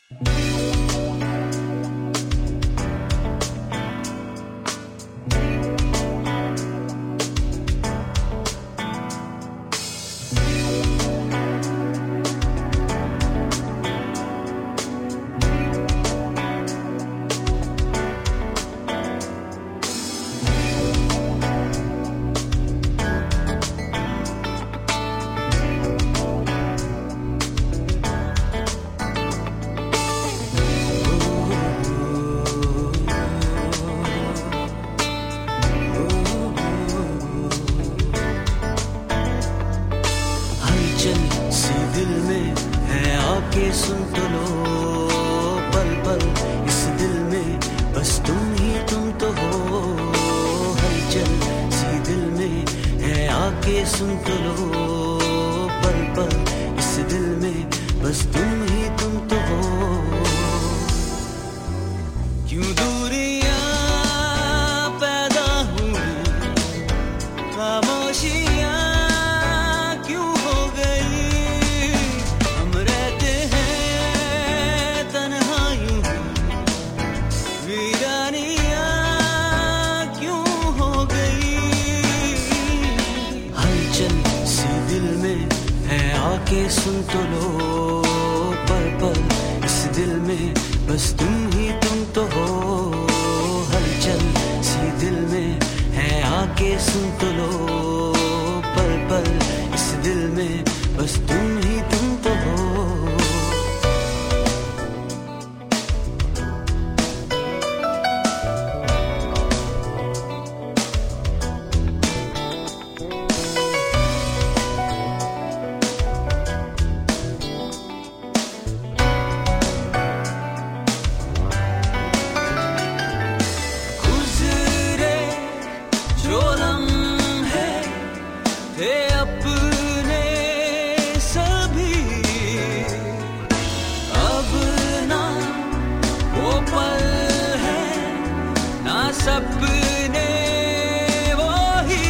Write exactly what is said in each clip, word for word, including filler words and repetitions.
के सुन तो लो पल पल इस दिल में बस तुम ही तुम तो हो। हलचल सी दिल में है आके सुन तो लो पल पल इस दिल में बस तुम ही तुम तो हो। क्यों दूरियां पैदा हुई खामोशियां क्यों हो गई। हम रहते हैं तन्हाइयों वीरानियां क्यों हो गई। हलचल सी दिल में है आके सुन तो लो पल पल इस दिल में बस तुम ही तुम तो हो। हलचल सी दिल में है आके सुन तो लो पल पल इस दिल में बस तुम ही तुम तो हो। थे अपने सभी अब ना वो पल है ना सपने वो ही।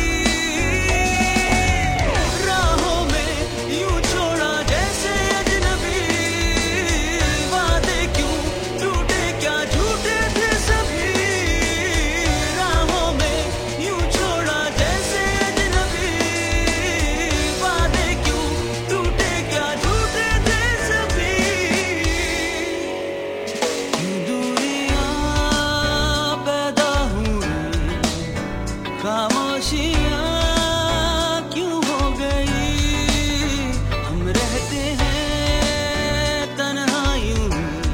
राहों में यूं छोड़ा जैसे अजनबी वादे क्यों टूटे क्या झूठे थे सभी। राहों में यूं छोड़ा जैसे खामोशियां क्यों हो गई। हम रहते हैं तन्हाइयों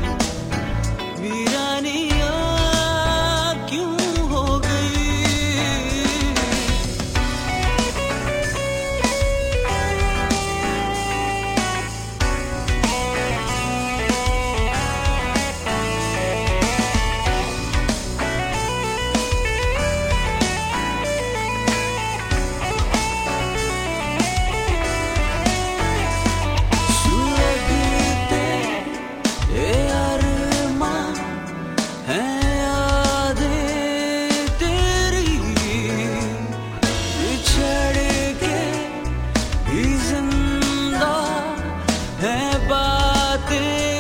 वीरानियां क्यों हो गई। है बातें